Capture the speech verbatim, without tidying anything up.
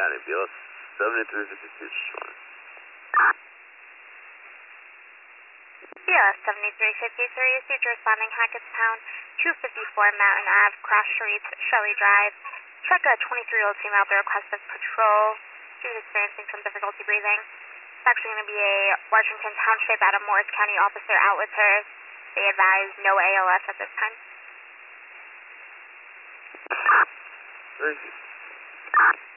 County, B L seventy-three fifty-two, Sean. B L seventy-three fifty-three, is future responding Hackettstown, two fifty-four Mountain Ave, Cross Streets, Shelley Drive. Check a twenty-three-year-old female at the request of patrol. She's experiencing some difficulty breathing. It's actually going to be a Washington Township out of Morris County officer out with her. They advise no A L S at this time. Where is he?